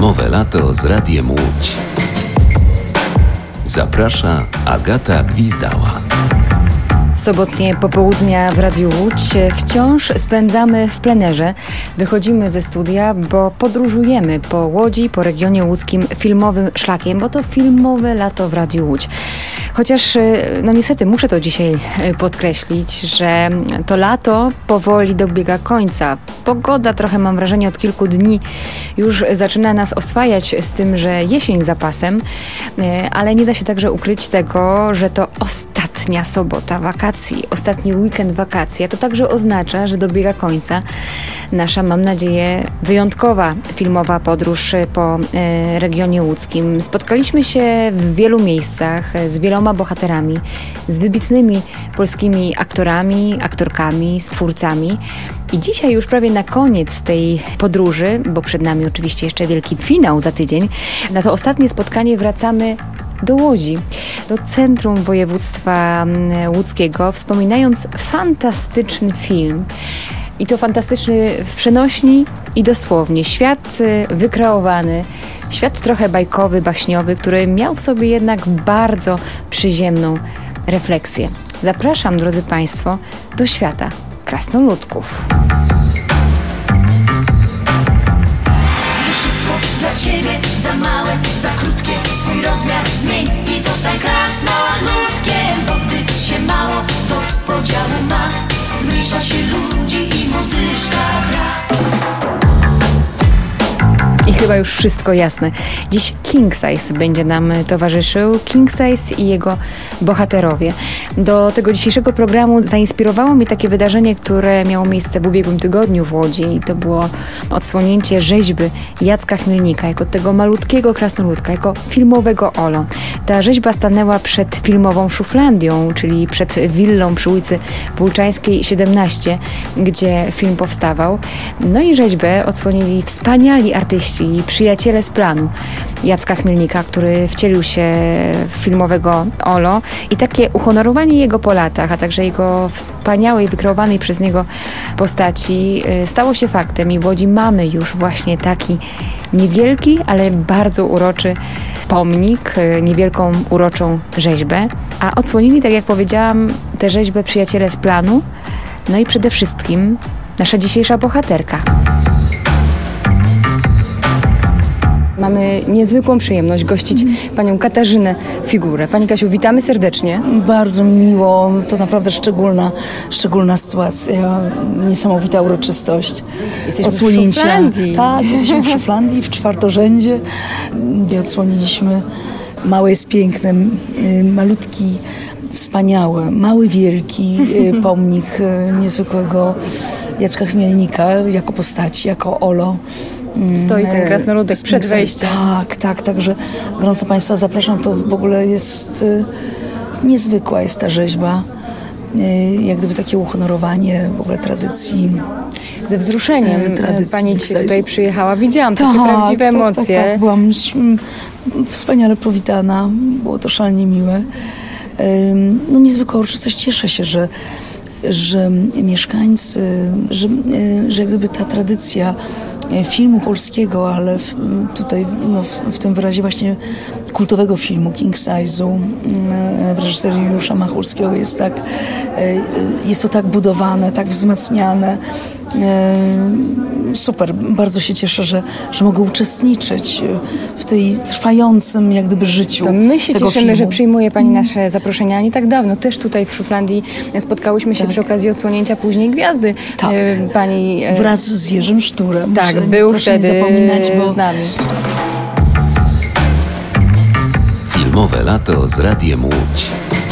Filmowe lato z Radiem Łódź. Zaprasza Agata Gwizdała. Sobotnie popołudnia w Radiu Łódź wciąż spędzamy w plenerze. Wychodzimy ze studia, bo podróżujemy po Łodzi, po regionie łódzkim filmowym szlakiem, bo to filmowe lato w Radiu Łódź. Chociaż, no niestety muszę to dzisiaj podkreślić, że to lato powoli dobiega końca. Pogoda trochę, mam wrażenie, od kilku dni już zaczyna nas oswajać z tym, że jesień za pasem, ale nie da się także ukryć tego, że to ostatnia sobota wakacji, ostatni weekend wakacji, a to także oznacza, że dobiega końca nasza, mam nadzieję, wyjątkowa filmowa podróż po regionie łódzkim. Spotkaliśmy się w wielu miejscach z wieloma bohaterami, z wybitnymi polskimi aktorami, aktorkami, stwórcami. I dzisiaj już prawie na koniec tej podróży, bo przed nami oczywiście jeszcze wielki finał za tydzień, na to ostatnie spotkanie wracamy do Łodzi, do centrum województwa łódzkiego, wspominając fantastyczny film. I to fantastyczny w przenośni i dosłownie. Świat wykreowany, świat trochę bajkowy, baśniowy, który miał w sobie jednak bardzo przyziemną refleksję. Zapraszam, drodzy Państwo, do świata krasnoludków. Dla ciebie za małe, za krótkie, swój rozmiar zmień i zostań krasnoludkiem, bo gdy się mało do podziału ma, zmniejsza się ludzi i muzyczka gra. I chyba już wszystko jasne. Dziś King Size będzie nam towarzyszył. King Size i jego bohaterowie. Do tego dzisiejszego programu zainspirowało mnie takie wydarzenie, które miało miejsce w ubiegłym tygodniu w Łodzi. I to było odsłonięcie rzeźby Jacka Chmielnika jako tego malutkiego krasnoludka, jako filmowego Olo. Ta rzeźba stanęła przed filmową Szuflandią, czyli przed willą przy ulicy Włóczańskiej 17, gdzie film powstawał. No i rzeźbę odsłonili wspaniali artyści i przyjaciele z planu Jacka Chmielnika, który wcielił się w filmowego Olo, i takie uhonorowanie jego po latach, a także jego wspaniałej, wykreowanej przez niego postaci stało się faktem i w Łodzi mamy już właśnie taki niewielki, ale bardzo uroczy pomnik, niewielką, uroczą rzeźbę, a odsłonili, tak jak powiedziałam, tę rzeźbę przyjaciele z planu, no i przede wszystkim nasza dzisiejsza bohaterka. Mamy niezwykłą przyjemność gościć panią Katarzynę Figurę. Pani Kasiu, witamy serdecznie. Bardzo miło, to naprawdę szczególna sytuacja, niesamowita uroczystość. Jesteśmy w Szuflandii. Tak, jesteśmy w Szuflandii, w czwartorzędzie, gdzie odsłoniliśmy. Małe jest piękne, malutki, wspaniały, mały, wielki pomnik niezwykłego Jacka Chmielnika jako postaci, jako Olo. Stoi ten krasnoludek przed wejściem. Tak, także gorąco Państwa zapraszam, to w ogóle jest niezwykła jest ta rzeźba, jak gdyby takie uhonorowanie w ogóle tradycji. Ze wzruszeniem pani dzisiaj tutaj przyjechała, widziałam takie prawdziwe emocje. Tak, byłam wspaniale powitana, było to szalenie miłe. No niezwykła uroczystość, cieszę się, że mieszkańcy, że jak gdyby ta tradycja filmu polskiego, ale tutaj w tym wyrazie właśnie kultowego filmu King Size'u w reżyserii Juliusza Machulskiego jest to tak budowane, tak wzmacniane. Super, bardzo się cieszę, że mogę uczestniczyć w tej trwającym jak gdyby życiu. To my się tego cieszymy, filmu. że przyjmuje pani nasze zaproszenia. Nie tak dawno też tutaj w Szuflandii spotkałyśmy się przy okazji odsłonięcia później Gwiazdy. Tak. Pani Wraz z Jerzym Szturem. Tak, był wtedy nie zapominać, bo z nami. Filmowe lato z Radiem Łódź.